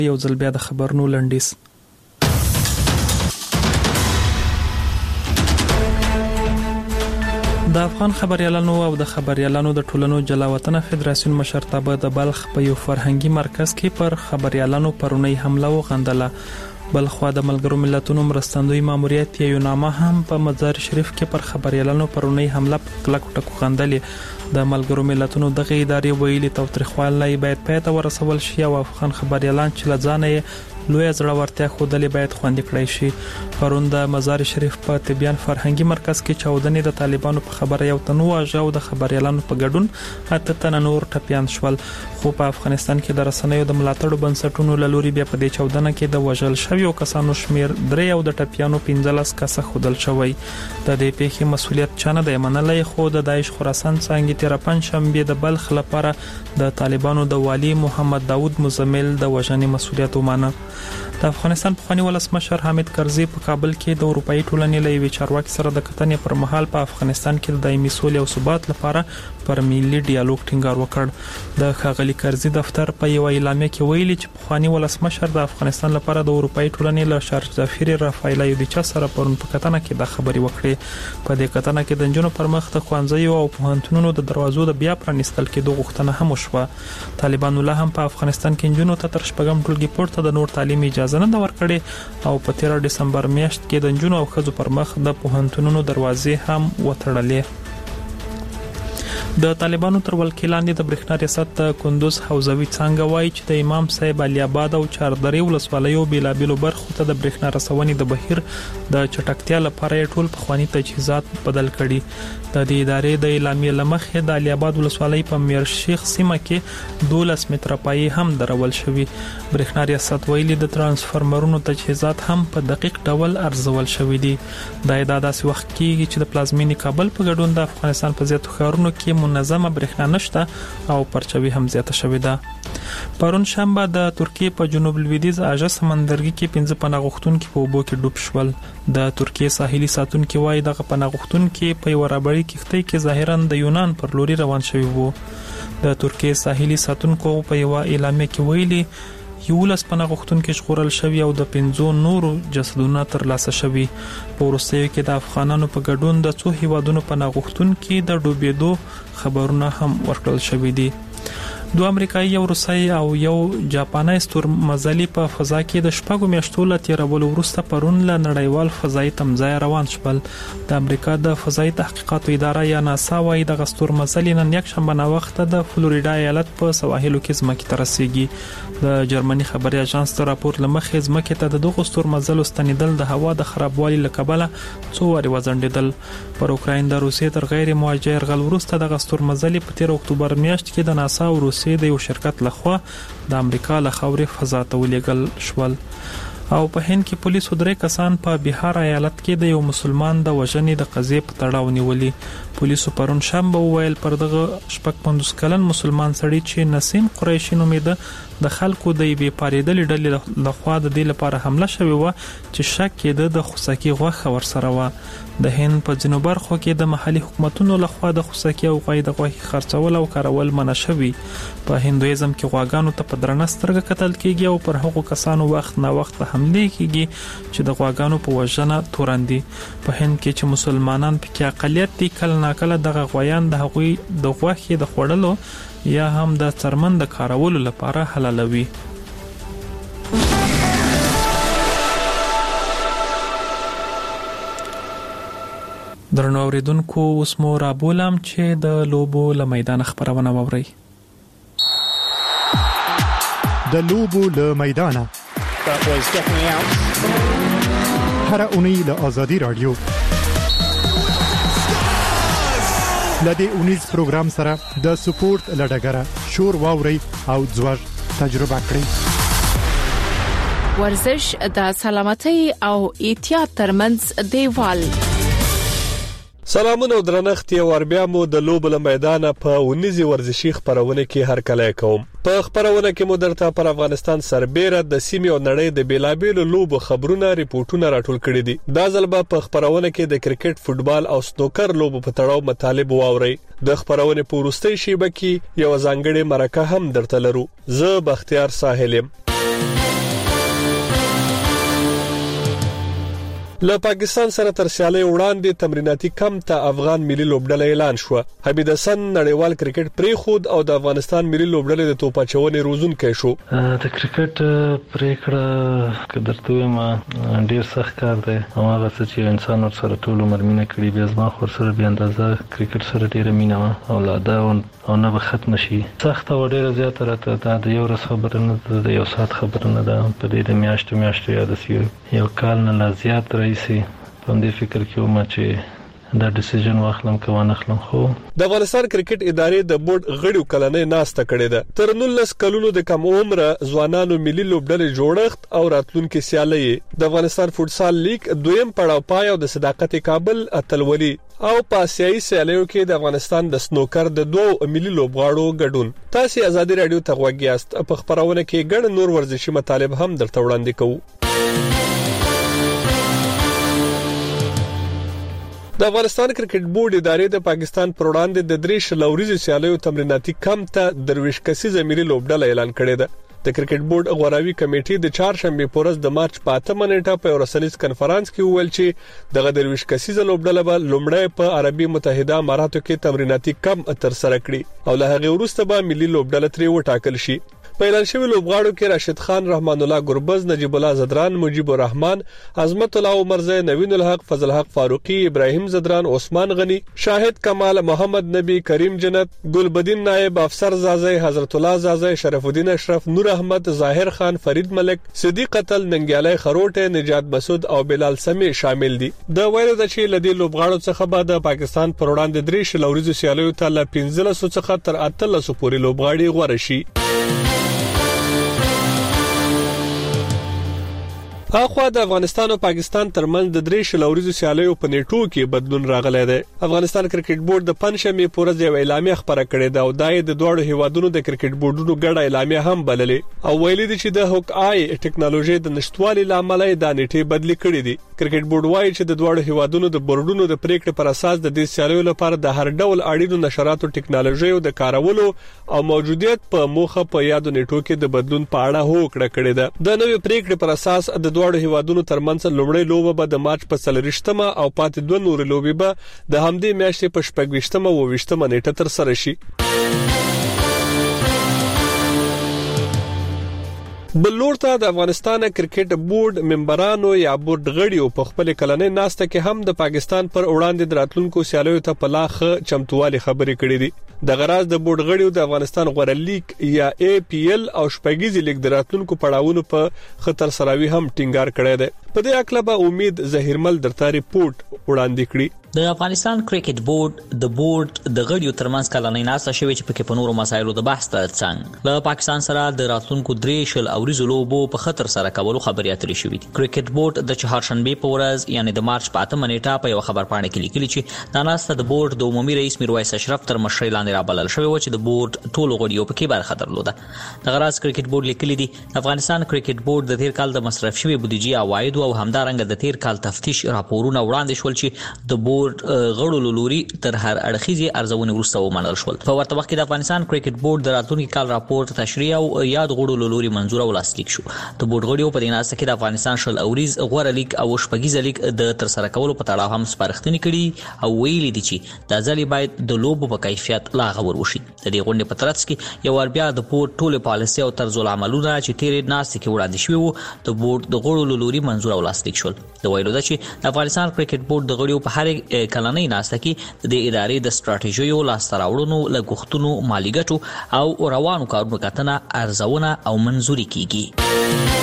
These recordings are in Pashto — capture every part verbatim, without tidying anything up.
یو ځل بیا د خبرونو لنډیز. د افغان خبريالانو او د خبريالانو د ټولنو جلاوطن فدراسیون مشرتابه د بلخ په یو فرهنګي مرکز کې پر خبريالانو پرونی حمله وغندله. بلخوا د ملګرو ملتونو مرستندوی ماموریت یو نامه هم په مزار شریف کې پر خبريالانو پرونی حمله کلک ټکو غندلې. د ملګرو ملتونو دغه ادارې ویلي توترخوالي باید پاتې ورسول شي او افغان خبريالان چې لځانه لوی زړورتیا خودلې باید خوندې کړی شي. پرون د مزار شریف په تبیان فرهنګي مرکز کې چاودنې د طالبانو په خبره یو تنو واژو د خبريالانو په ګډون اته تن نور ټپيان شول. خو په افغانستان کې د رسنیو د ملاتړو بنسټونو لوري بیا په دې چاودنه کې د وژل شویو کسانو شمیر درې او د ټپيانو پنځلس کسه خودل شوی. د دې پیښې مسولیت چانه د منلای خو د داعش خراسان څنګه تیر پنځ شنبه د بلخ لپاره د طالبانو د والی محمد داوود مزمل د وژنې مسولیت ومانه. د افغانستان پخوانی ولسمشر حامد کرزي په کابل کې د اروپאי ټولنې له یوې چارواکي سره د کتنې پر مهال په افغانستان کې د دایمي سولې او ثبات لپاره پر ملي ډیالوګ ټینګار وکړ. د ښاغلي کرزي دفتر په یو اعلامیه کې ویلي چې پخوانی ولسمشر د افغانستان لپاره د اروپאי ټولنې له شارج ظفیر رافایل یودیچا سره پرون په کتنه کې د خبري وکړې. په دې کتنه کې د جنونو پر مخ د خوانځي او پوهنتونونو د دروازو د بیا پرانیستل کېدو غوښتنه هم وشوه. طالبانو له هم په افغانستان کې جنونو ته تر شپږم ټولګي پورته د نور تعلیم اجازه نه ورکړي او په تیر دسمبر میاشت کې د جنونو او خځو پر مخ د پوهنتونونو دروازې هم وتړلې. د طالبانو تر ولکې لاندې د برېښنا ریاست کندوز حوزوي څنګه وایي چې د امام صاحب علي آباد او چاردرې ولسوالیو بیلابیلو برخو ته د برېښنا رسونې د بهیر د چټکتیا لپاره ټول پخوانی تجهیزات بدل کړي. د دې ادارې د اعلامیې لمخې د علي آباد ولسوالۍ په میرشیخ سیمه کې دولس متره پای هم درول شوی. برېښنا ریاست ویلي د ترانسفارمرونو تجهیزات هم په دقیق ډول ارزول شوی دي. د داسې وخت کې چې د پلازمینی کابل په ګډون د افغانستان په زیاتو ښارونو کې منظمه برېښنا نشته او پرچوي هم زیاته شوې ده. پرون شنبه د ترکیه په جنوب لویدیځ اژه سمندرګي کې پنځه پناه غوښتونکي په اوبو کې ډوب شول. د ترکیه ساحلي ساتونکي وايي دغه پناه غوښتونکي په یو رابړی کښتۍ کې ظاهرا د یونان پر لوري روان شوي وو. د ترکیه ساحلي ساتونکو په یو اعلامیه کې ویلي یولس پناه غوښتونکي ژغورل شوي او د پنځو نورو جسدونه ترلاسه شوي. په وروستیو کې د افغانانو په ګډون د څو هیوادونو پناه غوښتونکي د ډوبېدو خبرونه هم ورکړل شوي دي. دو امریکایي یو روسي او یو جاپاني ستورمزلي په فضا کې د شپږو میاشتو له تیرولو وروسته پرون له نړیوال فضایي تمځای روان شول. د امریکا د فضایي تحقیقاتو اداره یا ناسا وايي د ستورمزلي نن یک شنبه نه وخت د فلوریدا ایالت په سواحلو کې ځمکې ته رسیږي. د جرمني خبري اژانس تر راپور لمخې ځمکې ته د دغه ستورمزلو ستنیدل د هوا د خرابوالي له کبله څو واري وځنډیدل. پر اوکراین د روسیې تر غیر موجه يرغل وروسته د ستورمزلي په تیر اکتوبر میاشت کې د ناسا او روسیې د یو شرکت لخوا د امریکا له خاورې فضا ته ولېږل شول. او په هند کې پولیسو درې کسان په بهار ایالت کې د یو مسلمان د وژنې د قضیې په تړاو نیولي. پولیسو پرون شنبه وویل پر دغه شپږ پنځوس کلن مسلمان سړی چې نسیم قریشي نومېده د خلکو د یوې پارېدلې ډلې لخوا د دې لپاره حمله شوې وه چې شک کېده د خوسکي غوښه ورسره وه. د هند په ځینو برخو کې د محلي حکومتونو لخوا د خوسکي او غوښې د غوښې خرڅول او کارول منع شوي. په هندویزم کې غواګانو ته په درنه سترګه کتل کېږي او پر هغو کسانو وخت نه وخت حملې کېږي چې د غواګانو په وژنه تورن دي. په هند کې چې مسلمانان پکې اقلیت دي کله ناکله دغه غویان د هغوی د غوښې د خوړلو یا هم د څرمن د کارولو لپاره حلالوي. درنو اوریدونکو اوس مو رابولم چې د لوبو له میدان خبرونه واورئ. د لوبو له میدانه هر اونۍ له آزادي رادیو لدې اونیز پروګرام سره د سپورت لډګره شور واوري او ځوړ تجربه کړئ. ورزش د سلامتۍ او احتیاط ترمنځ دیوال. سلامونه درنښت یو ور بیا مو د لوبو له میدانه په ونیزي ورزشي خبرونه کې هر کله کوم. په خبرونه کې مو درته پر افغانستان سربېره د سیمې او نړۍ د بیلابېلو لوبو خبرونه ریپورتونه راټول کړي دي. دا ځل به په خبرونه کې د کرکټ، فوتبال او سنوکر لوبو په تړاو مطالب واوري. د خبرونه په وروستۍ شیبه کې یو ځانګړې مرکه هم درته لرو. زه بختیار ساحل یم. له پاکستان سره تر سیالي وړاندې تمریناتي کمپ ته افغان ملي لوبډله اعلان شو. حمید حسن نړیوال کرکټ پری خود او د افغانستان ملي لوبډلې د توپاچونې روزونکي شو. د کرکټ پریکړه کدرته ما ډیر سخت کار دی او هغه څه چې انسان ور سره ټول عمر مینه کړی بیا زما خور سره بیا اندازه کرکټ سره ډیره مینه او لا دا او نه به ختم شي. سخت او ډیره زیاته راته دا د یو ورځ خبره نه ده، د یو سات خبره نه ده. په دې د میاشتو میاشتو یا د یو کال نه لا زیات رئیسي په دې فکر کې ومه چې دا ډیسیژن واخلم که ونه اخلم. خو د افغانستان کرکټ ادارې د بورډ غړو کلنې ناسته کړې ده. تر نولس کلونو د کم عمره ځوانانو ملي لوبډلې جوړښت او راتلونکي سیالي د افغانستان فوتسال لیگ دویم پړاو پای او د صداقت کابل اتلولي او په آسیایي سیالیو کې د افغانستان د سنوکر د دوه ملي لوبغاړو ګډون. تاسو آزادي رادیو ته غوږ یاست. په خبرونه کې ګڼ نور ورزشي مطالب هم درته وړاندې کوو. د افغانستان کرکټ بورډ ادارې د پاکستان پر وړاندې د درې شلوريزي سیالیو تمریناتي کمپ ته درویش کسیزه ملي لوبډله اعلان کړې ده. د کرکټ بورډ غوراوي کمیټې د چهارشنبه پورز د مارچ په اتمه نیټه په ورسنیز کانفرنس کې وویل چې د درویش کسیزه لوبډله به لومړی په عربي متحده اماراتو کې تمریناتي کمپ تر سره کړي او له هغه وروسته به ملي لوبډله ترې وټاکل شي. په اعلان شوی لوبغاړو کې راشد خان، رحمان الله ګربز، نجیب الله زدران، مجيب الرحمن، عظمت الله عمرزی، نوین الحق، فضل حق فاروقی، ابراهیم زدران، عثمان غنی، شاهد کمال، محمد نبی، کریم جنت، ګلبدین نائب، افسر زازی، حضرت الله زازی، شرف الدین اشرف، نور احمد، ظاهر خان، فرید ملک، صدیق قتل، ننګیالي خروټه، نجات مسعود او بلال سمی شامل دي. د ویلو د چې لدی لوبغاړو څخه به د پاکستان پر وړاندې درې شلوريزو سیالیو ته ل پنځلس څخه تر اتلس پورې لوبغاړي غوړ شي. اخوا د افغانستان او پاکستان ترمنځ د درې شلوريزو سیالیو په نیټو کې بدلون راغلی دی. افغانستان کرکټ بورډ د پنځشنبه پورز یو اعلامیه خبره کړې ده او دای د دوړو هیوادونو د کرکټ بورډونو ګډه اعلامیه هم بللې او ویلي دي چې د هوک آی ټیکنالوژي د نشټوالي لامل د نیټې بدلی کړې دي. کرکټ بورډ وایي چې د دوړو هیوادونو د بورډونو د پریکړې پر اساس د دې سیالیو لپاره د هر ډول اړینو نشراتو ټیکنالوژي او د کارولو او موجودیت په موخه په یادو نیټو کې د بدلون په اړه هوکړه کړې ده. د نوې پریکړې پر اساس د دواړو هیوادونو ترمنځ لومړی لوبه به د مارچ په څلورشتمه او پاتې دوه نور لوبې به د همدې میاشتې په شپږشتمه او وشتمه نیټه تر سره شي. بلورته د افغانستان کرکټ بورډ ممبرانو یا بورډ غړیو په خپل کلنې ناسته کې هم د پاکستان پر وړاندې دراتلونکو سیالیو ته په لاخ چمتووالي خبرې کړې دي. د غراز د بورډ غړیو د افغانستان غوړه لیگ یا ای پی ایل او شپږیزي لیگ دراتلونکو پړاوونو په خطر سراوي هم ټینګار کړی دی. په دې اکله به امید زهیرمل درته ریپورت وړاندې کړي. د افغانستان کرکټ بورډ د بورډ د غړیو ترمنځ کلنۍ ناسته شوې چې پکې په نورو مسایلو د بحث ترڅنګ له پاکستان سره د راتلونکو درې شل اوریزو لوبو په خطر سره کولو خبرې اترې شوې دي. کرکټ بورډ د چهارشنبه په ورځ یعنی د مارچ په اتمه نیټه په یو خبرپاڼه کې لیکلي چې دا ناسته د بورډ د عمومي رئیس میرویس اشرف تر مشرۍ لاندې رابلل شوې و چې د بورډ ټولو غړیو پکې برخه درلوده. د غراز کرکټ بورډ لیکلي دي افغانستان کرکټ بورډ د تیر کال د مصرف شوی بودیجې عواید او همدارنګه د تیر کال تفتیش راپورونه وړاندې شول چې د بورډ غړو لوري تر هر اړخیزي ارزونه وروسته ومنل شول. په ورته وخت کې د افغانستان کرکټ بورډ د راتلونکي کال راپور تشریح او یاد غړو لوري منزور او لاسلیک شو. د بورډ غړیو په دیناسته کې د افغانستان شل اوریز غوړه لیگ او شپږیزه لیگ د تر سره کولو په تړاو هم سپارښتنې کړي او ویلي دي چې د ځلې باید د لوبو په کیفیت لا غوړ وشي. د دې غونډې په ترڅ کې یو ور بیا د بورډ ټول پالیسي او طرز العملونه چې تیرې ناسته کې وړاندې شوی وو د بورډ د غړو لوري منزور او لاسلیک شول. د ویلو ده چې د افغانستان کرکټ بورډ د غړیو په هر کلنۍ ناسته کې د ادارې د ستراتیژیو لاسته راوړنو لګښتونو مالی ګټو او روانو کارونو کتنه ارزونه او منزوري کیږي.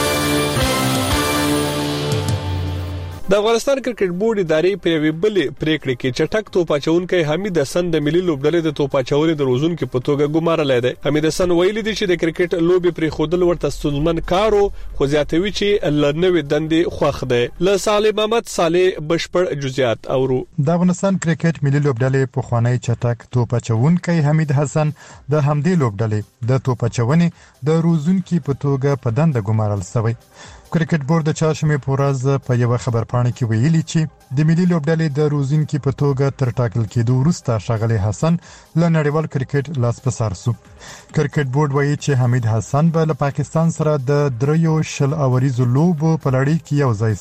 د افغانستان کرکټ بورډ ادارې په یوې بلې پریکړې کې چټک توپاچونکي حمید حسن د ملي لوبډلې د توپاچونې د روزونکو په توګه ګمارل دی. حمید حسن ویلي دی چې د کرکټ لوبي پرې خودل ورته ستونزمن کارو خو زیاتوي چې لنوې دندې خوښ دی. له سالم محمد صالح بشپړ جزئیات اورو. د افغانستان کرکټ ملي لوبډلې په خوانی چټک توپاچونکي حمید حسن د همدې لوبډلې د توپاچونې د روزونکو په توګه په دنده ګمارل شوی. کرکټ بورډ د چهارشنبه په ورځ په یو خبرپاڼه کې ویلي چې د ملي لوبډلې د روزونکو په توګه تر ټاکل کېدو وروسته ښاغلی حسن له نړیوال کرکټ لاس په سر شو. کرکټ بورډ وایي چې حمید حسن به له پاکستان سره د دریو شل اوریزو لوبو په لړۍ کې یو ځای شي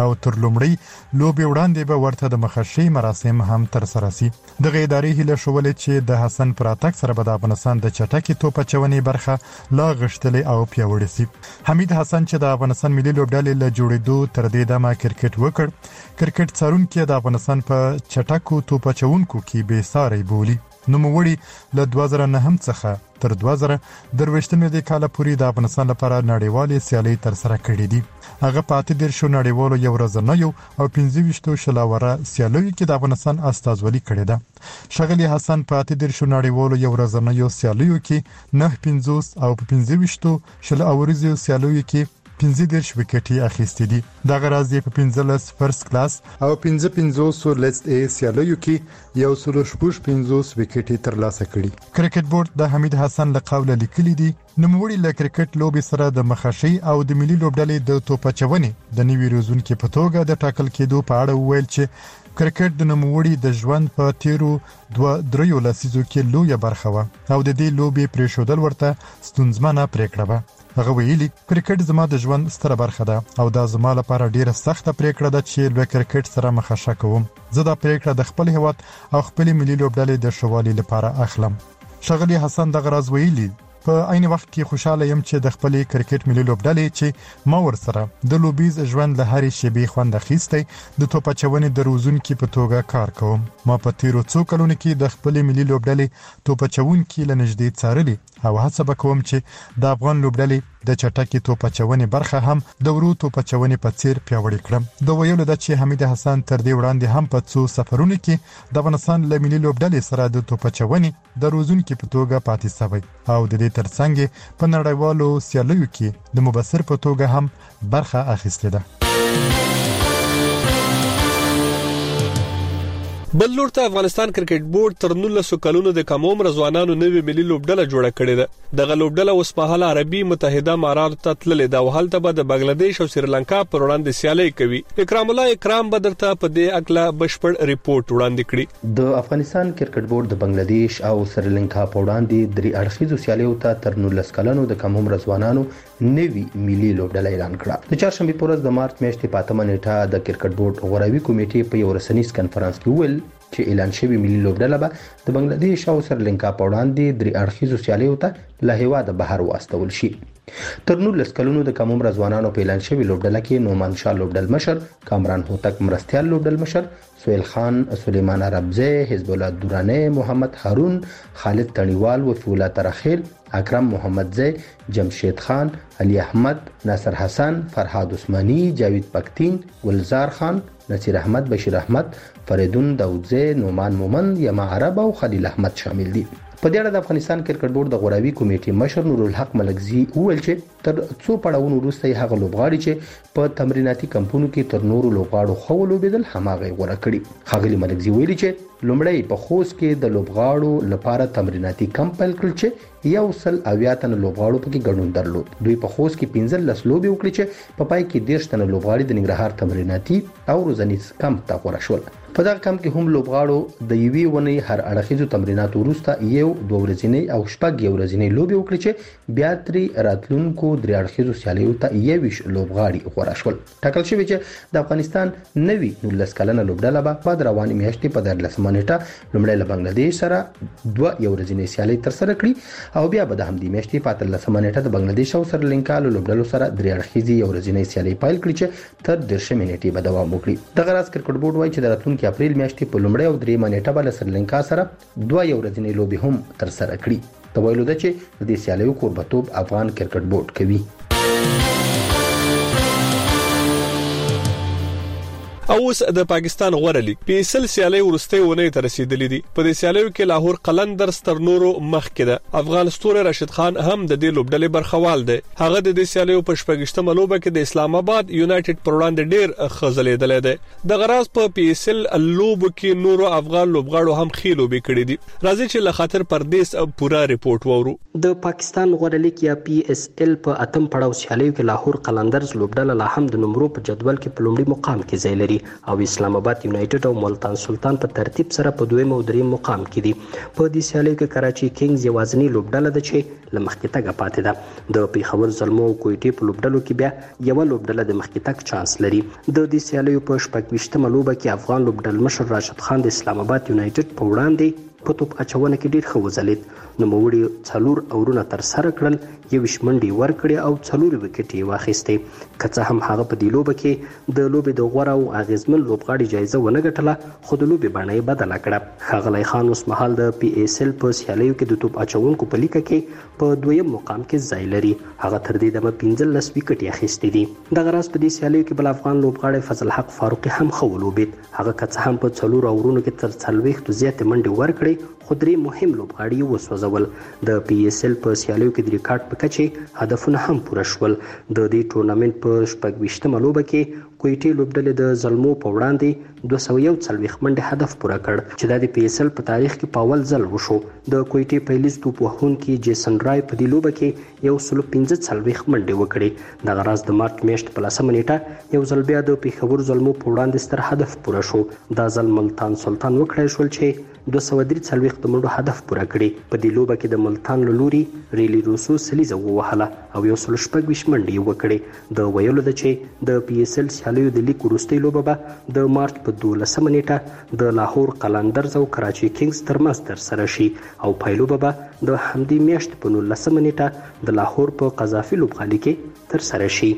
او تر لومړی لوبي وړاندې به ورته د مخشي مراسم هم تر سره سي. د غیداري هله شولې چې د حسن پراتک سره به د افغانستان د چټکي توپ چونې برخه لا غشتلې او پیاوړې سي. حمید حسن چې د افغانستان ملي لوبډلې له جوړېدو تر دې دمه کرکټ وکړ، کرکټ څارونکو د افغانستان په چټکو توپ چونکو کې به ساري بولی. نوموړي له دوه زره نه څخه تر دوه زره درويشتمې د کال پورې د افغانستان لپاره نړیوالې سیالۍ تر سره کړې دي. هغه پاتې ډیر شو نړیوالو یو ورځنیو او پنځه ویشتو شلاوره سیالیو کې د افغانستان استازولي کړې ده. شغلی حسن پاتې ډیر شو نړیوالو یو ورځنیو سیالیو کې نه پنځوس او پنځه ویشتو شلاوريزو سیالیو کې پنځه دیرش وکټي اخیستې دي. دغه راځي په پنځلس فرست کلاس او پنځه پنځوس لیست ای سیالیو کې یو سل شپږ پنځوس وکټي ترلاسه کړي. کرکټ بورډ د حمید حسن له قوله لیکلي دي نوموړي له کرکټ لوبي سره د مخشي او د ملي لوبډلې د توپچونې د نوي روزونکو په توګه د ټاکل کېدو په اړه ویل چې کرکټ د نوموړي د ژوند په تیرو دوه دریو لسیزو کې لویه برخه و او د دې لوبي پریښودل ورته ستونزمنه پریکړه و. هغه ویلي کرکټ زما د ژوند ستره برخه ده او دا زما لپاره ډیره سخته پریکړه ده چې له کرکټ سره مخه کوم. زه دا پریکړه د خپل هیواد او خپل ملي لوبډلې د شوالي لپاره اخلم. شغلی حسن دغه راز ویلي په عین وخت کې خوشاله یم چې د خپل کرکټ ملي لوبډلې چې ما ورسره د لوبیز ژوند له هرې شیبې خوند اخیستی د توپچونې د روزونکو په توګه کار کوم. ما په تیرو څو کلونو کې د خپل ملي لوبډلې توپچونکو له نږدې څارلي او هڅه وکوم چې د افغان لوبډلې د چټکي توپچونې برخه هم د ورو توپچونې په څیر پیاوړې کړم. د ویلو د چې حمید حسن تر دې وړاندې هم په څو سفرونو کې د افغانستان له ملي لوبډلې سره د توپچونې د روزونکو په توګه پاتې شوی او د دې ترڅنګ په نړیوالو سیالیو کې د مبصر په توګه هم برخه اخیستې ده. بل لور ته افغانستان کرکټ بورډ تر نولسو کلونو د کم عمر ځوانانو نوې ملي لوبډله جوړه کړې ده. دغه لوبډله اوس په حال عربي متحده امارات ته تللې ده او هلته به د بنگلاديش او سریلانکا پر وړاندې سیالي کوي. اکرام الله اکرام بدرته په دې اکلا بشپړ ریپورت وړاندې کړي. د افغانستان کرکټ بورډ د بنگلاديش او سریلانکا په وړاندې درې اړخیزو سیالیو ته تر نولس کلونو د کم عمر ځوانانو نوې ملي لوبډله اعلان کړه. د چهارشنبه په ورځ د مارچ میاشتې په اتمه نیټه د کرکټ بورډ غوراوي کمیټې په یو رسنیز کنفرانس کې ویل چې اعلان شوی ملي لوبډله به د بنگلاديش او سریلانکا په وړاندې درې اړخیزو سیالیو ته له هیواده بهر واستول شي. تر نولس کلونو د کم عمر ځوانانو په اعلان شوی لوبډله کې نومان شاه لوبډل مشر، کامران هوتک مرستيال لوبډل مشر، سهیل خان، سلیمان عربزی، حزب الله دورانه، محمد هارون، خالد تڼیوال، وفي الله ترخیل، اکرم محمد زی، جمشید خان، علي احمد، ناصر حسن، فرهاد عثماني، جاوید پکتین، گلزار خان، نصیر احمد، بشیر احمد، فریدون داودزی، نومان مومن، یما عرب او خلیل احمد شامل دي. په دې اړه د افغانستان کرکټ بورډ د غوراوي کمیټې مشر نور الحق ملکزي وویل چې تر څو پړاوونو وروسته هغه لوبغاړي چې په تمریناتي کمپونو کې تر نورو لوبغاړو خو لوبېدل هماغه غوړه کړي. خاغلی ملکزي ویلي چې لومړی په خوست کې د لوبغاړو لپاره تمریناتي کمپ پیل کړل چې یو سل اویا تن لوبغاړو پکې ګډون درلود. دوی په خوست کې پنځلس لوبې وکړې چې په پای کې دیرش تن لوبغاړي د ننګرهار تمریناتي او روزنیز کمپ ته غوړه شول. په دغه کمپ کې هم لوبغاړو د یوې ونې هر اړخیزو تمریناتو وروسته یو دوه ورځې او شپږ یو ورځې لوبې وکړې چې بیا ترې راتلونکو درې اړخیزو سیالیو ته یویش لوبغاړي غوړه شول. ټاکل شوی چې د افغانستان نوي نولس کلنه لوبډله به په رواني میاشتې په دیارلسمه نیټه لومړی له بنگلاديش سره دوه یو ورځې سیالي تر سره کړي او بیا به د همدې میاشتې په اتلسمه نیټه د بنگلاديش او سریلانکا له لوبډلو سره درې اړخیزي یو ورځې سیالي پیل کړي چې تر دیرشمې نیټې به دوام وکړي. دغه راز کرکټ بورډ وایي چې د راتلونکي اپریل میاشتې په لومړی او درېیمه نیټه به له سریلانکا سره دوه یو ورځې لوبې هم تر سره کړي. د ویلو ده چې د دې سیالیو کوربتوب افغان کرکټ بورډ کوي. اوس د پاکستان غوړه لیګ په سل سیالي ورسته ونه تر رسیدلې دي. په دې سیالیو کې لاهور قلندرز تر نورو مخکې ده. افغان ستوره راشد خان هم د دې لوبډلې برخوال دی. هغه د دې سیالیو په شپږشتمه لوبه کې د اسلام آباد یونایټډ پر وړاندې ډیر خزلېدل دي. د غراز په پی اس ال لوبو کې نورو افغان لوبغاړو هم خېلو به کړې دي. راځي چې له خاطر پردیس پورا ریپورت وورو. د پاکستان غوړه لیګ یا پی اس ال په اتم پړاو سیالیو کې لاهور قلندرز لوبډله لا هم د نمبرو په جدول کې په لومړي مقام کې ځای لري. او اسلام آباد یونایټډ او ملتان سلطان په ترتیب سره په دویم او دریم مقام کې دي. په دې سیالیو کې کراچي کینګز یوازینی لوبډله ده چې له مخکې تګه پاتې ده. د پیښور زلمو او کویټې په لوبډلو کې بیا یوه لوبډله د مخکې تګ چانس لري. د دې سیالیو په شپږ ویشتمه لوبه کې افغان لوبډل مشر راشد خان د اسلام آباد یونایټډ په وړاندې په توپ اچونه کې ډېر ښه وځلید. نوموړي څلور اورونه ترسره کړل، یویشت منډې ورکړې او څلور وکټې یې واخیستې. که څه هم هغه په دې لوبه کې د لوبې د غوره او اغیزمن لوبغاړي جایزه ونه ګټله، خو د لوبې بڼه یې بدله کړه. ښاغلی خان اوس مهال د پی ایس ایل په سیالیو کې د توپ اچونکو په لیکه کې په دویم مقام کې ځای لري. هغه تر دې دمه پنځلس وکټې اخیستې دي. دغه راز په دې سیالیو کې بل افغان لوبغاړی فضل حق فاروقي هم ښه ولوبېد. هغه که څه هم په څلورو اورونو کې تر څلوېښتو زیاتې منډې ورکړې، خو درې مهم لوبغاړي یې وسوځول. د پی ایس ایل په سیالیو کې د ریکارډ په کچې هدفونه هم پوره شول. د دې ټورنمنټ په شپږ ویشتمه لوبه کې کویټې لوبډلې د زلمو په وړاندې دوه سوه یو څلوېښت منډې هدف پوره کړ، چې دا د پی ایس ایل په تاریخ کې په اول ځل وشو. د کویټې پیلیز توپ وهونکي جیسن رای په دې لوبه کې یو سلو پنځه څلوېښت منډې وکړې. دغه راز د مارچ میاشت په لسمه نیټه یو ځل بیا د پیښور زلمو په وړاندې ستر هدف پوره شو. دا ځل ملتان سلطان وکړای شول چې دوه سوه درې څلوېښت منډو هدف پوره کړي. په دې لوبه کې د ملتان له لوري ریلی روسو سلیزه ووهله او یو سلو شپږ ویشت منډې یې وکړې. د ویلو ده چې د پی ایس ایل سیالیو د لیک وروستۍ لوبه به د مارچ په دولسمه نیټه د لاهور قلندرز او کراچي کینګز ترمنځ ترسره شي او پایلوبه به د همدې میاشتې په نولسمه نیټه د لاهور په قذافي لوبغالي کې ترسره شي.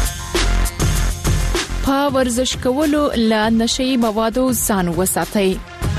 په ورزش کولو له نشئی موادو ځان وساتئ.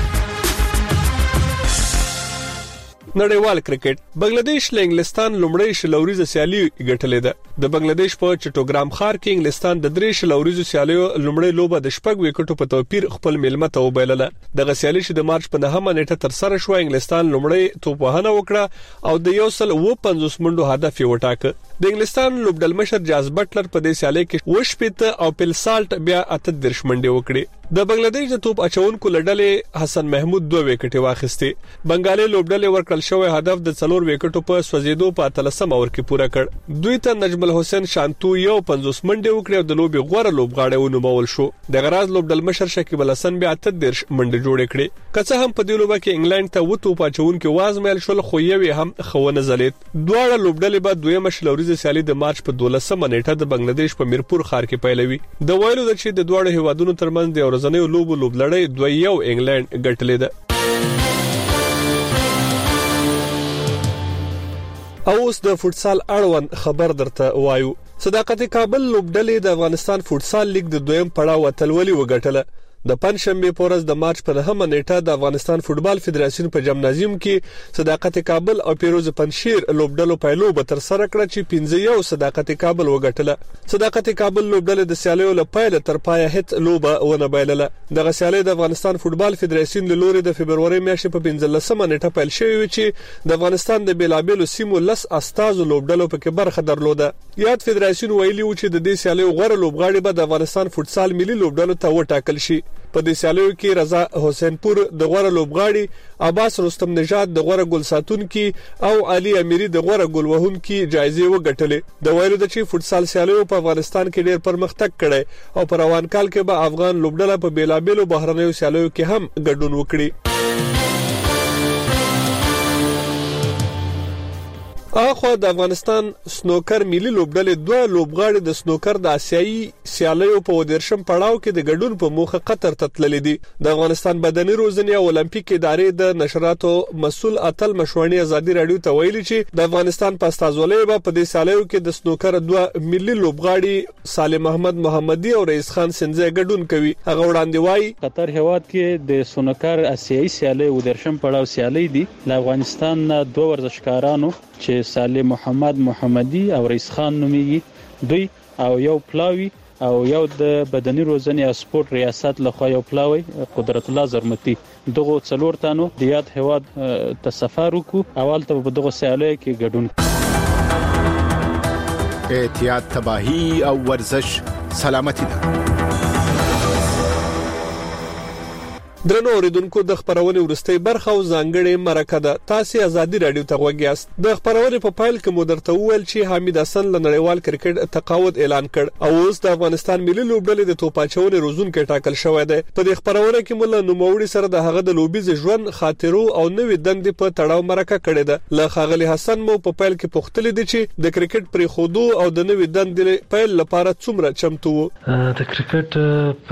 نړیوال کرکټ بنگلاديش له انګلستان لومړی شلوريزه سیالي ګټلې ده. د بنگلاديش په چټوګرام ښار کې انګلستان د درې شلوريزو سیالیو لومړی لوبه د شپږ وکټو په توپیر خپل میلمه ته وبایلله. دغه سیالي چې د مارچ په نهمه نیټه تر سره شو، انګلستان لومړی توپ وهنه وکړه او د یو سل و پنځوس منډو هدف یې وټاکه. د انګلستان لوبډل مشر جاز بټلر په دې سیالي کې وشپېته او پل سالټ بیا اته دېرش منډې وکړې. د بنگلاديش د توپ اچونکو لړلې حسن محمود دوه وکټې واخیستې. بنگالي لوبډلې ورکړل شوی هدف د څلور وکټو په سوځېدو په اتلسم اور کې پوره کړ. دوی ته نجم الحسین شانتو یو پنځوس منډې وکړې او د لوبې غوره لوبغاړی ونومول شو. د غراز لوبډل مشر شکیب الحسن بیا اته دېرش منډې جوړې کړې. که څه هم په دې لوبه کې انګلند ته و توپ اچونکو وازمایل شول، خو یوې هم خونه زلید. دواړه لوبډلې به دویمه شلوريزه سیالي د مارچ په دولسمه نیټه د بنگلاديش په میرپور ښار کې پیلوي. د ویلو د چې د دواړو هیوادونو ترمنځ د ورځنیو لوبو لوبلړۍ دوه یو انګلند ګټلې ده. اوس د فوتسال اړوند خبر درته وایو. صداقت کابل لوبډلې د افغانستان فوتسال لیګ د دویم پړاو اتلولي وګټله. د پنځشنبه په ورځ د مارچ په نهمه نیټه د افغانستان فوتبال فدراسیون په جمنازیوم کې صداقت کابل او پیروز پنشیر لوبډلو پایلوبه تر سره کړه چې پنځه یو صداقت کابل وګټله. صداقت کابل لوبډلې د سیالیو له پیله تر پایه هیڅ لوبه ونه بایلله. دغه سیالي د افغانستان فوتبال فدراسیون له لوري د فبرवरी میاشتې په پنځلسمه نیټه پیل شوې و چې د افغانستان د بیلابیلو سیمو لس استازو لوبډلو پکې برخه درلوده. یاد فدراسیون ویلي و چې د دې سیالیو غوړه لوبغاړي به د افغانستان فوتسال ملي لوبډلو ته وټاکل شي. په دې سیالیو کې رضا حسین پور د غوړه لوبغاړي، عباس رستم نژاد د غوړه ګول ساتونکي او علي امیری د غوړه ګول وهونکي جایزې وګټلې. د ویلو د چې فوتسال سیالیو په افغانستان کې ډېر پرمختګ کړي او په روان کال کې به افغان لوبډله په بیلابیلو بهرنیو سیالیو کې هم ګډون وکړي. اخو د افغانستان سنوکر ملي لوبډلې دوه لوبغاړي د سنوکر د آسیایي سیالیو په ودرشم پړاو کې د ګډون په موخه قطر ته تللي دي. د افغانستان بدني روزنې او اولمپیک ادارې د نشراتو مسول اتل مشوانی ازادي رادیو ته ویلي چې د افغانستان په استازولۍ به په دې سیالیو کې د سنوکر دوه ملي لوبغاړي سالم احمد محمدي او رئیس خان سنځي ګډون کوي. هغه وړاندې وایي قطر هواد کې د سنوکر آسیایي سیالي ودرشم پړاو سیالي دي. د افغانستان دوه ورزشکارانو چې سالم محمد محمدي او رئیس خان نوميږي، دوی او یو پلاوی او یو د بدني روزنې او سپورت ریاست لخوا یو پلاوی قدرت الله زرمتی، دغه څلور تانو د یاد هواد ته سفر وکړو. اول ته په دغه سیالي کې ګډون. احتیاط، تباہی او ورزش سلامتی ده. درنو اوریدونکو د خبرونې ورستۍ برخه او ځانګړې مرکه ده. تاسو ازادي رادیو ته غوږ یاست. د خبرونې په پایل کې مو درته وویل چې حمید حسن له نړیوال کرکټ تقاعد اعلان کړ او اوس د افغانستان ملي لوبډلې د توپاچونې روزونکو ټاکل شوی دی. په دې خبرونه کې موږ له نوموړي سره د هغه د لوبیز ژوند خاطرو او نوې دندې په تړاو مرکه کړې ده. له ښاغلي حسن مو په پایل کې پوښتنه دي چې د کرکټ پرې خودو او د نوې دندې پایل لپاره څومره چمتو وو. د کرکټ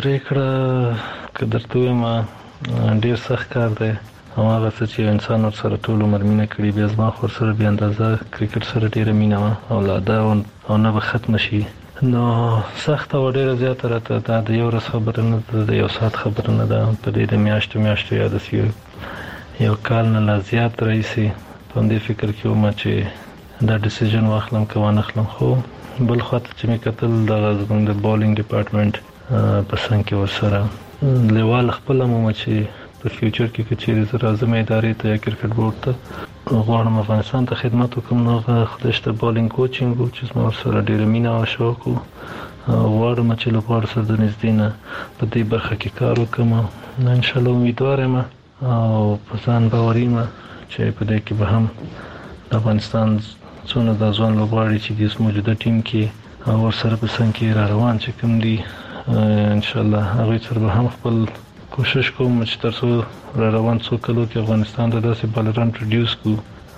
پریکړه کدرته ما ډیر سخت کار دی او هغه څه چې انسان ور سره ټول عمر مینه کړی بیا زما خور سره بیا اندازه کرکټ سره ډیره مینه او لا دا او نه به ختم شي. نو سخت او ډیره زیاته راته دا د یو ورځ خبره نه ده، د یو ساعت خبره نه ده. په دې د میاشتو میاشتو یاد سی یو کال نه لا زیات رئیسي په دې فکر کې وم چې دا ډیسیژن واخلم که ونه اخلم. خو بل خاطر چې مې کتل د زموږ د بالینګ ډپارټمنټ په څنګ کې ورسره لیوال خپل مو چې په فیوچر کې کچېری زه راځم ادارې ته یا کرکټ بورډ ته غواړم افغانستان ته خدمت وکړم. نو خدشته بالینګ کوچینګ چې زما سره ډېر مینه او شوق وو. غواړم چې له غواړ سره د نږدې نه په دې برخه کې کار وکړم. ان شاء الله امیدوار یم او په ځان باور یم چې په دې کې به هم د افغانستان څونه د ځوان لوبغاړي چې د موجوده ټیم کې او سره په څنګ کې را روان چې کوم دي ان شاء الله هغه سره به هم خپل کوشش کوم چې ترڅو را روان څو کلو کې افغانستان ته داسې بالران پروډوس کو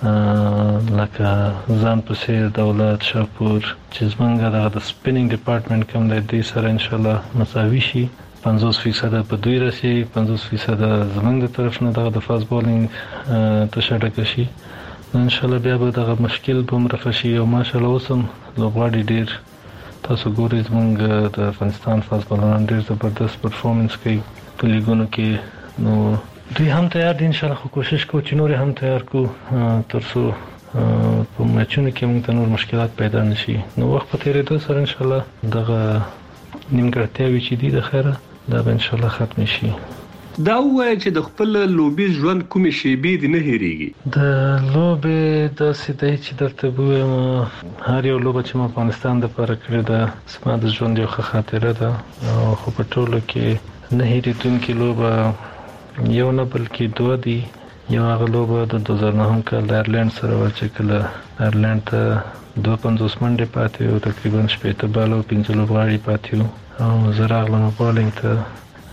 لکه ځان پسې دولت شاپور چې زمونږ د سپینینګ ډپارټمنټ کوم دی دې سره ان شاء الله مساوي شي. پنځوس فیصد په دوی راسي، پنځوس فیصد زمونږ د طرف نه دغه د فاست بالینګ ته شډک شي. ان شاء الله بیا به دغه مشکل به مرفع شي او ماشاء الله اوسم لوبغاړي ډیر تاسو ګورئ زمونږ د افغانستان فاست بالران ډیر زبردست پرفورمنس کوي په لیګونو کې. نو دوی هم تیار دي ان شاء الله. خو کوشش کوو چې نور هم تیار کو ترڅو په میچونو کې موږ ته نور مشکلات پیدا نشي. نو وخت په تیریدو سره ان شاء الله دغه نیمګړتیاوې چې دي د خیره دا به ان شاء الله ختم شي. دا وایي چې د خپل لوبي ژوند کومې شیبې دي نه هېریږي. د لوبې د سیدای چې درته وایم هر یو لوبه چې ما په افغانستان د لپاره کړې ده زما د ژوند یو ښه خاطره ده. او خو په ټولو کې نه هېرېدونکې لوبه یو نه بلکې دوه دي. یو هغه لوبه د دوه زره نهم کال د ایرلینډ سره وه چې کله ایرلینډ ته دوه پنځوس منډې پاتې وو، تقریبا شپېته باله او پنځه لوبغاړي پاتې وو او زه راغلم بالینګ ته.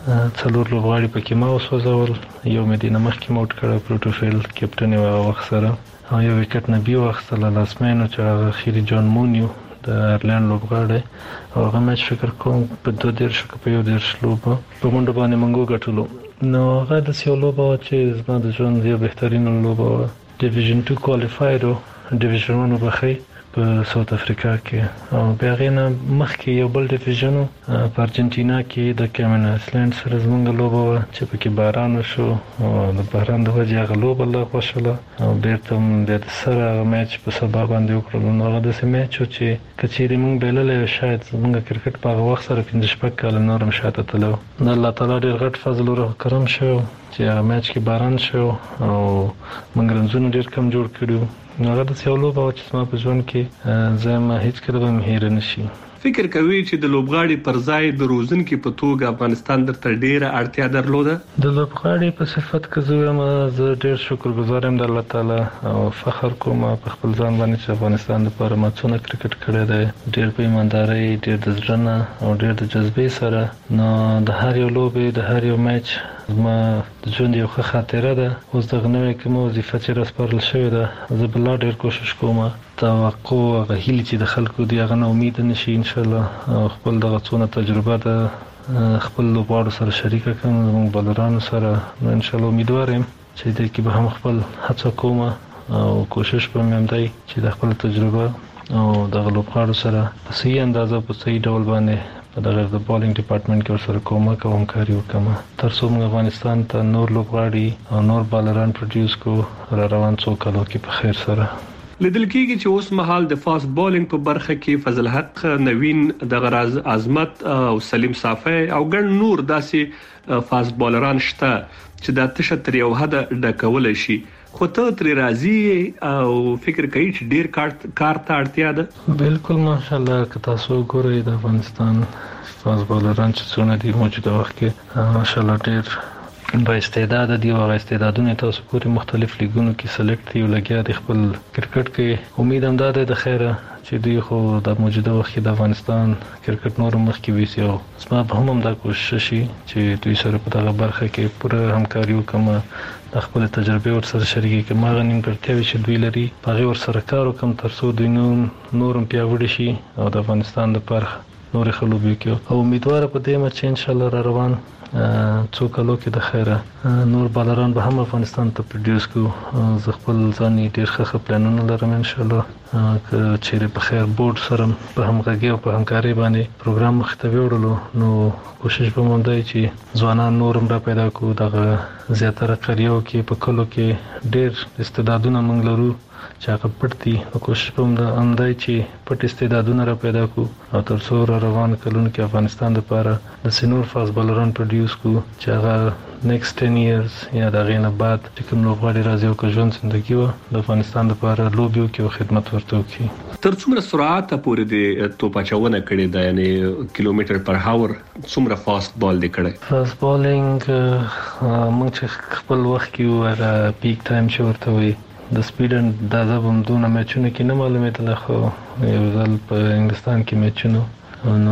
څلور لوبغاړي پکې ما وسوځول، یو مې دینه مخکې موټ کړه پروټوفیل کپټن یې هغه وخت سره او یو وکټ نه بي واخیستله لاسمینو چې هغه اخري جان مونیو د ایرلینډ لوبغاړی او هغه میچ فکر کوم په دوه دېرشو کې په یو دېرش لوبه په منډه باندې موږ وګټلو. نو هغه داسې یو لوبه وه چې زما د ژوند یو بهترینه لوبه وه. ډیویژن ټو کوالیفاید و، ډیویژن ون وبخئ په ساوت افریقا کې او بیا هغې نه مخکې یو بل ډیویژن و په ارجنټینا کې د کیمن آیسلینډ سره زموږ لوبه وه چې پکې باران وشو او د باران د وجې هغه لوبه لغوه شوله او بېرته م بیا د سره هغه میچ په سبا باندې وکړلو. نو هغه داسې میچ و چې که چېرې موږ بایللی وی شاید زموږ کرکټ په هغه وخت سره پنځه شپږ کاله نور هم شاته تللی و. د الله تعالی ډېر غټ فضل ور کرم شوی چې هغه میچ کې باران شو او موږ رنزونه ډېر کم جوړ کړي وو. نو هغه داسې یو لوبه وه چې زما په ژوند کې زه یم هېڅکله به مې هېره نه شي. فکر کوي چې د لوبغاړي پر ځای د روزونکي په توګه افغانستان درته ډیره اړتیا درلوده؟ د لوبغاړي په صفت کې زه وایم زه ډیر شکرګزار یم د الله تعالی او فخر کوم په خپل ځان باندې چې افغانستان لپاره ما څونه کرکټ کړی دی، ډیر په ایماندارۍ، ډیر د زړه نه او ډیر د جذبې سره. نو د هر یو لوبې د هر یو میچ زما د ژوند یو ښه خاطره ده. اوس دغه نوې کومه وظیفه چې راسپارل شوې ده زه به لا ډیر کوشش کوم توقع هغه هیلې چې د خلکو دی هغه نه امید نشي ان شاء الله. خپل دغه څونه تجربه ده خپل لوبغاړو سره شریکه کړم زموږ بالرانو سره. نو ان شاء الله امیدوار یم چې دې کې به هم خپل هڅه کوم او کوشش به مې هم دی چې د خپل تجربه او دغه لوبغاړو سره په صحیح اندازه په صحیح ډول باندې په دغه د بالینګ ډپارټمنټ کې ورسره کومک او همکاري وکړم تر څو موږ افغانستان ته نور لوبغاړي او نور بالران پروډوس کړو را روان څو کالو کې په خیر سره. لیدل کېږي چې اوس مهال د فاست بالینګ په برخه کې فضل حق، نوین د غراز عظمت او سلیم صافی او ګڼ نور داسې فاست بالران شته چې د تشه تر یو حد ډکول شي. خو ته تر راضي او فکر کوي چې ډیر کار کار ته اړتیا ده؟ بالکل ماشاءالله که تاسو ګورئ د افغانستان فاست بالران چې څونه دي موجوده وخت کې ماشاءالله ډیر با استعداد دي او استعدادونه تاسو پورې مختلف لیګونو کې سلیکټ دي او لګیا د خپل کرکټ کې امید هم ده د خیره چې دوی خو د موجوده وخت کې د افغانستان کرکټ نور مخ کې ویسي او زما په هم دا کوشش شي چې دوی سره په دغه برخه کې پوره همکاري وکم د خپل تجربه ور سره شریکي کې ما غنیم کړتیا چې دوی لري په ور سره کار وکم ترڅو دوی نورم پیاوړي شي او د افغانستان لپاره نور خلک وکړي او امیدوار په دې مچ ان شاء الله را روان څو کلو کې د خیره نور بالران به هم افغانستان ته پروډوس کو ز خپل ځاني ډیر ښه پلانونه لرم ان شاء الله چې په خیر بورډ سره په همغږي او په همکاري باندې پروګرام مختوي وړلو نو کوشش به مونږ دی چې ځوانان نورم را پیدا کو دغه زیاتره قریو کې په کلو کې ډیر استعدادونه مونږ لرو چې هغه پټ دي نو کوشش کوم د اندای چې پټ استعدادونه را پیدا کو او تر څو را روان کلون کې افغانستان لپاره د سینور فاست بالران پروډوس کو چې هغه نیکسټ ټن ایئرز یا د غینه بعد چې کوم لوبغاړي راځي او ژوند زندگی و د افغانستان لپاره لوبي او کې خدمت ورته کوي تر څومره سرعت پورې د توپاچونه کړي دا یعنی کیلومتر پر هاور څومره فاست بال دی کړي فاست بالینګ موږ چې خپل وخت کې ور پیک ټایم چې ورته وي د سپیډ د ځبم دونه میچونه کې نه معلومه ده خو یو ځل په انګلستان کې میچونه نو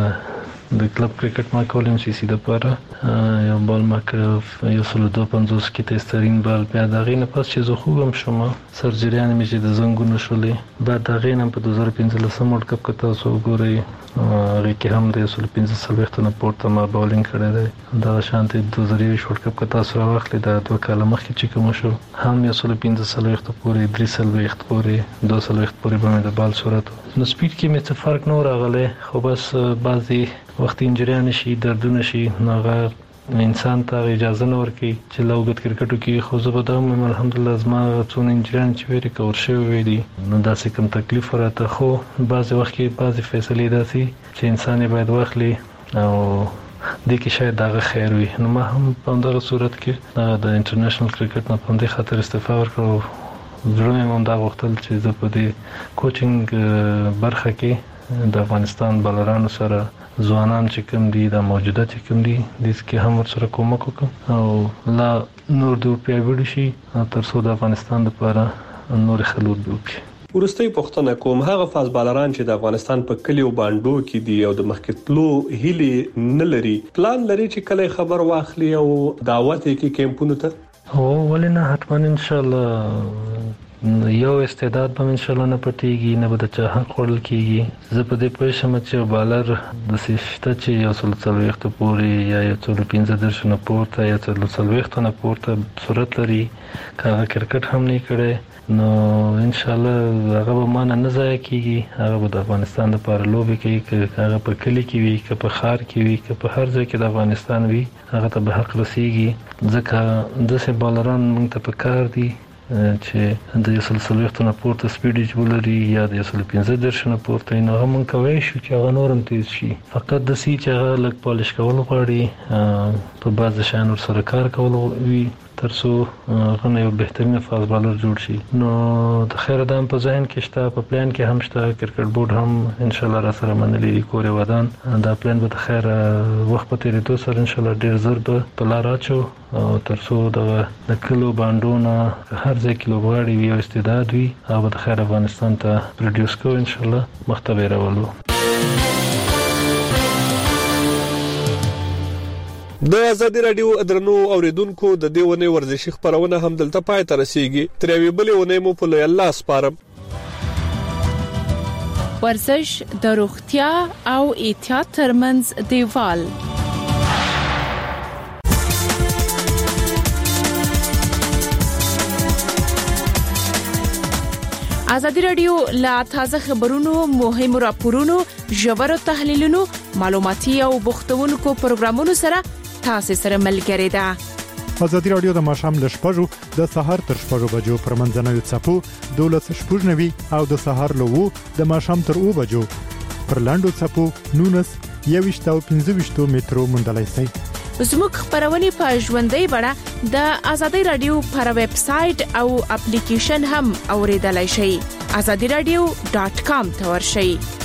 ته د کلب کرکټ ما کولم چې سیده پاره یو بال ما کړ یو سل دو پنځوس کې تسترین بال بیا دا غینه پس چې زه خوبم شوم سرجریان مې چې د زنګونو شولې بعد دا غینه په دوه زره پنځلس ورلد کپ کې تاسو وګورئ هغه کې هم د یو پنځه سلويخت نه پورته ما باولینګ کړی دی دا شانتي د دوه زره یو ورلد کپ کې تاسو راوخلې د دوه کاله مخکې چې کوم شو هم یو پنځه سلويخت پورې درې سلويخت پورې دوه سلويخت پورې به مې د بال صورت نو سپیډ کې مې څه فرق نه راغلی خو بس بعضي وخت انجریان شي دردونه شي نو انسان ته اجازه نه ورکي چې لوګت کرکټو کې خو زه به دا الحمدلله زما څون انجریان چې ویری کور شوی دي نو دا څه کوم تکلیف راته خو بعضي وخت کې بعضي فیصلې داسي چې انسان باید واخلي او د کې شاید دا خیر وي نو ما هم په دغه صورت کې د انټرنیشنل کرکټ نه په دې خاطر استعفا ورکړو ضروري مونږ دا وختل چې زه په دې کوچینګ برخه کې د افغانستان بالرانو سره ځوانان چې کوم دي د موجوده چې کوم دي د کې هم سره کومک وکړم او لا نور د پیاوړي شي تر څو د افغانستان لپاره نور خلود وکړي ورستۍ پښتنه کوم هغه فاز بالران چې د افغانستان په کلیو باندو کې دي او د مخکتلو هلي نه لري پلان لري چې کله خبر واخلي او دعوت کې کیمپونو ته هو ولنه حتما ان شاء الله یو استعداد به ان شاء الله نه پټيږي نه به چا حق ورل کیږي زه په دې پوه شم چې بالر د سیفته چې یو څل څلويخت پورې یا یو څل پنځه درش نه پورته یا څل څلويخت نه پورته صورت لري کاغه کرکټ هم نه کړي نو ان شاء الله هغه به مان نه ځای کیږي هغه د افغانستان لپاره لوبي کوي هغه په کلی کې وي که په خار کې وي که په هر ځای کې د افغانستان وي هغه ته به حق رسیږي ځکه د سه بالران موږ ته پکار دي چې د سلسله وختونه پورته سپیډ ولري یا د سلسله پنځه درشنه پورته نه هم کوي شو چې هغه نورم تیز شي فقط د سی چې هغه لګ پالش کول غواړي په بعض شان سره کار کول وي ترڅو غنه یو بهترینه فاز بالر جوړ شي نو د خیر دام په ذهن کې شته په پلان کې هم شته کرکټ بورډ هم ان شاء الله را سره منلي کورې ودان دا پلان به د خیر وخت په تیریدو سره ان شاء الله ډیر زر به په لار اچو او ترڅو د کلو باندونه هر ځای کې لوبغاړي وي او استعداد وي هغه د خیر افغانستان ته پروډوس کوو ان شاء الله مختبر راولو د ازادي رادیو ادرنو اوریدونکو د دیونه ورزشي خبرونه هم دلته پای ته رسیږي تر یوې بلې ونې مو په الله سپارم ورزش د روغتیا او احتیاط ترمنځ دیوال ازادي رادیو لا تازه خبرونو مهم راپورونو ژور تحلیلونو معلوماتي او بوختونکو پروګرامونو سره تاسو سره ملګری ده ازادي رادیو د ماشام ل شپږو د سحر تر شپږو بجو پر منځنوي چپو دولس شپږنوي او د سحر له وو د ماشام تر او بجو پر لاندو چپو نونس یويشت او پنځه ویشت میټرو مندلای سي زموږ خبرونه په ژوندۍ بڼه د ازادي رادیو پر ویب سټ او اپلیکیشن هم اوریدلای شئ ازادي رادیو ډاٹ کام ته ورشئ